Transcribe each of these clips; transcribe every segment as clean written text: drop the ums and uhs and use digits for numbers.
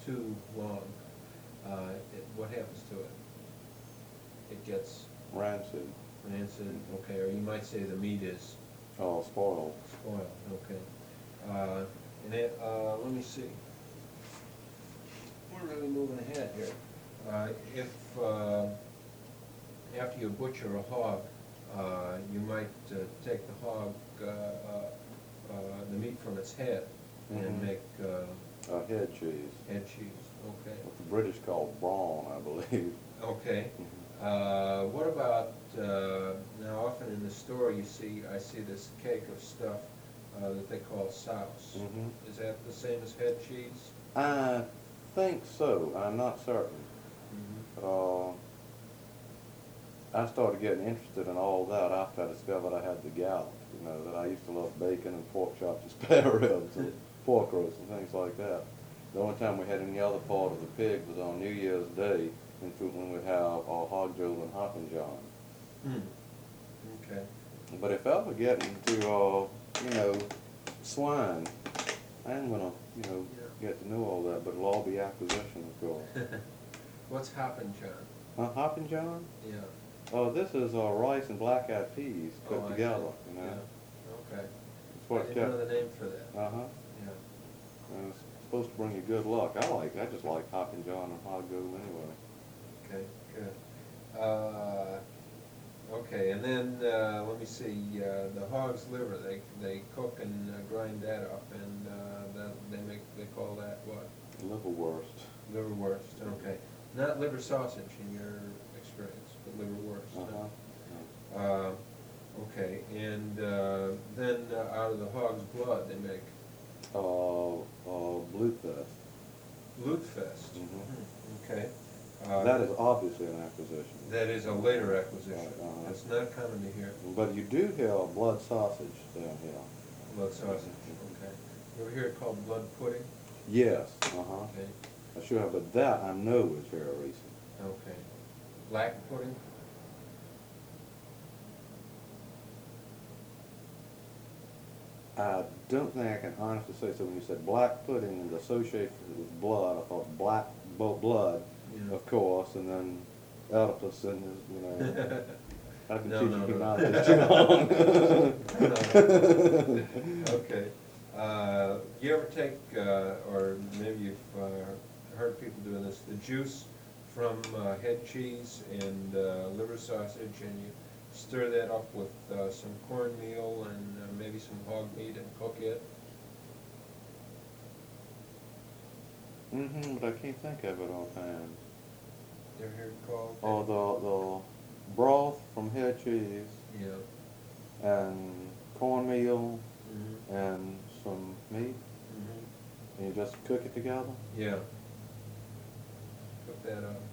too long, what happens to it? It gets Rancid. rancid, okay, or you might say the meat is Oh, spoiled. spoiled, okay. Let me see. We're really moving ahead here. If after you butcher a hog, you might take the hog, the meat from its head, and make Head cheese. head cheese. Okay. What the British call brawn, I believe. Okay. What about now? Often in the store, I see this cake of stuff that they call souse. Is that the same as head cheese? I think so. I'm not certain. I started getting interested in all that after I discovered I had the gout. You know, that I used to love bacon and pork chops and spare ribs and pork roast and things like that. The only time we had any other part of the pig was on New Year's Day, when we'd have our hog jowl and hoppin' john. Okay. But if I ever get into, you know, swine, I'm gonna, you know, get to know all that, but it'll all be acquisition, of course. What's hoppin' john? Hoppin' john? Yeah. Oh, this is rice and black-eyed peas put together, you know. Yeah. Okay. It's what I didn't know the name for that. Yeah. And it's supposed to bring you good luck. I just like hoppin' john and hog jowl anyway. Okay, good. Okay, and then let me see. The hog's liver, they cook and grind that up, and they call that what? Liverwurst. Liverwurst. Okay, not liver sausage in your experience, but liverwurst. Okay, and then out of the hog's blood they make Blutfest. Blutfest. Okay. That is obviously an acquisition. That is a later acquisition. It's not common to hear. But you do hear blood sausage down here. Blood sausage, okay. You ever hear it called blood pudding? Yes, Okay, I sure have, but that I know is very recent. okay. Black pudding? I don't think I can honestly say so. When you said black pudding and associated with blood, I thought black blood, of course, and then Oedipus and his, you know. I've been teaching him out this too long. Okay. You ever take, or maybe you've heard people doing this, the juice from head cheese and liver sausage, and you stir that up with some cornmeal and maybe some hog meat and cook it? But I can't think of it offhand. You ever hear it called? Oh, the broth from head cheese. Yeah. And cornmeal and some meat. And you just cook it together? Yeah. Cook that up.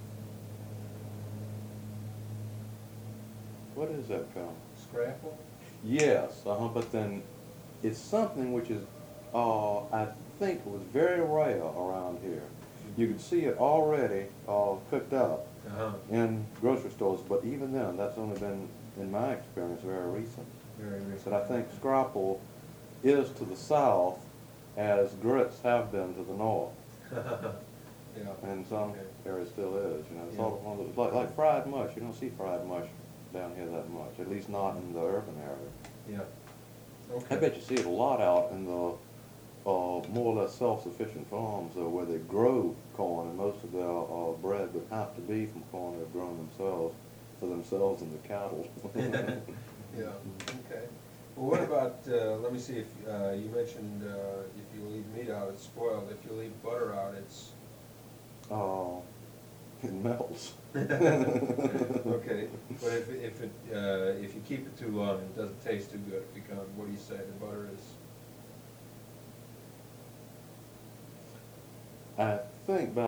What is that called? Scrapple? Yes, but then it's something which is, I think was very rare around here. You can see it already cooked up in grocery stores, but even then, that's only been, in my experience, very recent. Very recent. But I think scrapple is to the south as grits have been to the north. Yeah. And some areas still is, you know. It's sort of one of those, like fried mush. You don't see fried mush down here that much, at least not in the urban area. Yeah. Okay. I bet you see it a lot out in the more or less self-sufficient farms where they grow corn, and most of their bread would have to be from corn they've grown themselves for themselves and the cattle. Yeah. Okay. Well, what about? Let me see. If you mentioned if you leave meat out, it's spoiled. If you leave butter out, it's. It melts. Okay, but if you keep it too long, it doesn't taste too good. It becomes, what do you say? The butter is. I think